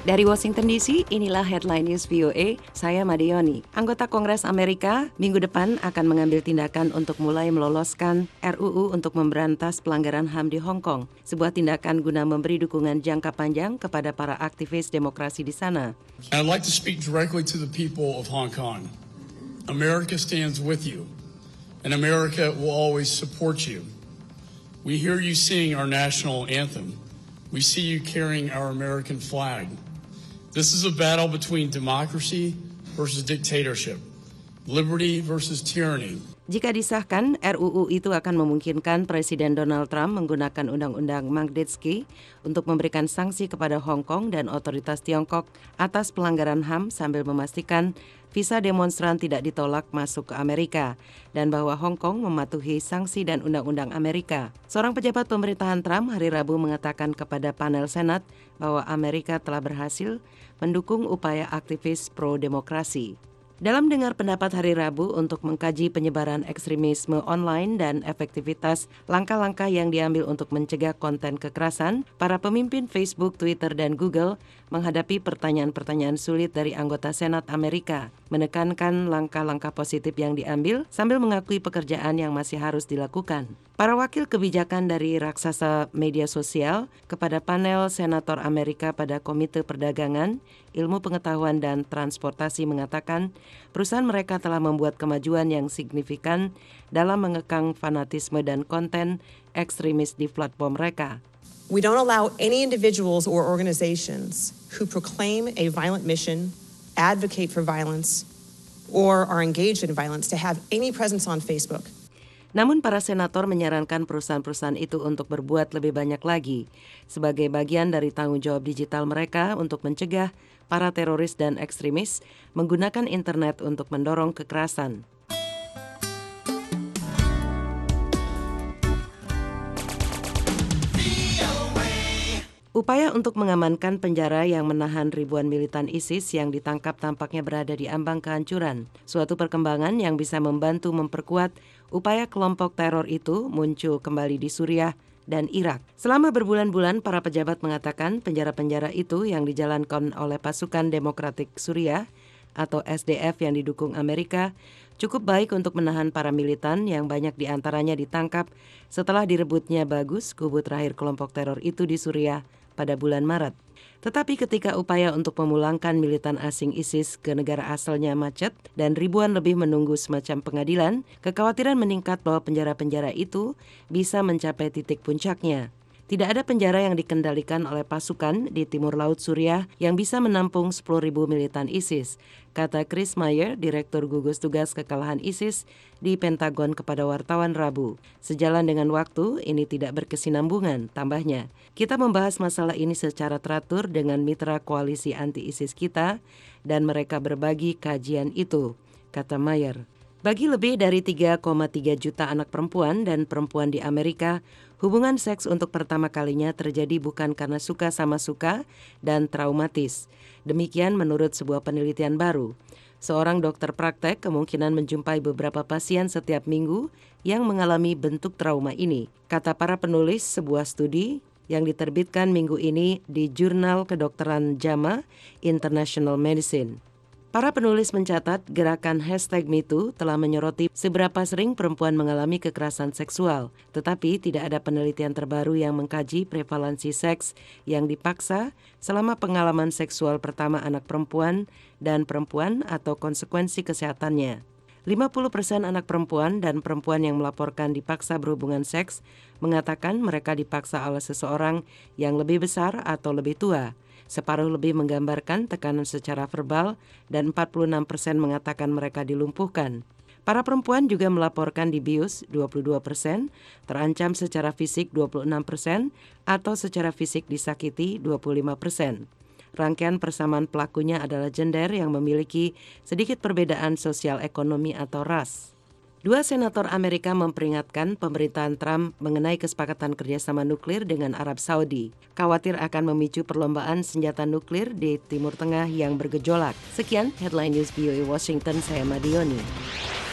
Dari Washington DC, inilah Headline News VOA, saya Madioni. Anggota Kongres Amerika minggu depan akan mengambil tindakan untuk mulai meloloskan RUU untuk memberantas pelanggaran HAM di Hong Kong, sebuah tindakan guna memberi dukungan jangka panjang kepada para aktivis demokrasi di sana. I'd like to speak directly to the people of Hong Kong. America stands with you, and America will always support you. We hear you sing our national anthem. We see you carrying our American flag. This is a battle between democracy versus dictatorship, liberty versus tyranny. Jika disahkan, RUU itu akan memungkinkan Presiden Donald Trump menggunakan Undang-Undang Magnitsky untuk memberikan sanksi kepada Hong Kong dan otoritas Tiongkok atas pelanggaran HAM sambil memastikan visa demonstran tidak ditolak masuk ke Amerika dan bahwa Hong Kong mematuhi sanksi dan undang-undang Amerika. Seorang pejabat pemerintahan Trump hari Rabu mengatakan kepada panel Senat bahwa Amerika telah berhasil mendukung upaya aktivis pro-demokrasi. Dalam dengar pendapat hari Rabu untuk mengkaji penyebaran ekstremisme online dan efektivitas langkah-langkah yang diambil untuk mencegah konten kekerasan, para pemimpin Facebook, Twitter, dan Google menghadapi pertanyaan-pertanyaan sulit dari anggota Senat Amerika, menekankan langkah-langkah positif yang diambil sambil mengakui pekerjaan yang masih harus dilakukan. Para wakil kebijakan dari raksasa media sosial kepada panel Senator Amerika pada Komite Perdagangan, Ilmu Pengetahuan dan Transportasi mengatakan perusahaan mereka telah membuat kemajuan yang signifikan dalam mengekang fanatisme dan konten ekstremis di platform mereka. We don't allow any individuals or organizations who proclaim a violent mission, advocate for violence, or are engaged in violence to have any presence on Facebook. Namun para senator menyarankan perusahaan-perusahaan itu untuk berbuat lebih banyak lagi sebagai bagian dari tanggung jawab digital mereka untuk mencegah para teroris dan ekstremis menggunakan internet untuk mendorong kekerasan. Upaya untuk mengamankan penjara yang menahan ribuan militan ISIS yang ditangkap tampaknya berada di ambang kehancuran. Suatu perkembangan yang bisa membantu memperkuat upaya kelompok teror itu muncul kembali di Suriah dan Irak. Selama berbulan-bulan, para pejabat mengatakan penjara-penjara itu yang dijalankan oleh pasukan Demokratik Suriah atau SDF yang didukung Amerika cukup baik untuk menahan para militan yang banyak diantaranya ditangkap setelah direbutnya Bagus, kubu terakhir kelompok teror itu di Suriah pada bulan Maret. Tetapi ketika upaya untuk memulangkan militan asing ISIS ke negara asalnya macet dan ribuan lebih menunggu semacam pengadilan, kekhawatiran meningkat bahwa penjara-penjara itu bisa mencapai titik puncaknya. Tidak ada penjara yang dikendalikan oleh pasukan di timur laut Suriah yang bisa menampung 10.000 militan ISIS, kata Chris Maier, Direktur Gugus Tugas Kekalahan ISIS di Pentagon kepada wartawan Rabu. Sejalan dengan waktu, ini tidak berkesinambungan, tambahnya. Kita membahas masalah ini secara teratur dengan mitra koalisi anti-ISIS kita dan mereka berbagi kajian itu, kata Maier. Bagi lebih dari 3,3 juta anak perempuan dan perempuan di Amerika, hubungan seks untuk pertama kalinya terjadi bukan karena suka sama suka dan traumatis. Demikian menurut sebuah penelitian baru. Seorang dokter praktek kemungkinan menjumpai beberapa pasien setiap minggu yang mengalami bentuk trauma ini. Kata para penulis sebuah studi yang diterbitkan minggu ini di Jurnal Kedokteran JAMA International Medicine. Para penulis mencatat gerakan #MeToo telah menyoroti seberapa sering perempuan mengalami kekerasan seksual, tetapi tidak ada penelitian terbaru yang mengkaji prevalensi seks yang dipaksa selama pengalaman seksual pertama anak perempuan dan perempuan atau konsekuensi kesehatannya. 50% anak perempuan dan perempuan yang melaporkan dipaksa berhubungan seks mengatakan mereka dipaksa oleh seseorang yang lebih besar atau lebih tua. Separuh lebih menggambarkan tekanan secara verbal dan 46% mengatakan mereka dilumpuhkan. Para perempuan juga melaporkan dibius 22%, terancam secara fisik 26%, atau secara fisik disakiti 25%. Rangkaian persamaan pelakunya adalah gender yang memiliki sedikit perbedaan sosial ekonomi atau ras. Dua senator Amerika memperingatkan pemerintahan Trump mengenai kesepakatan kerjasama nuklir dengan Arab Saudi. Khawatir akan memicu perlombaan senjata nuklir di Timur Tengah yang bergejolak. Sekian Headline News VOA Washington, saya Madioni.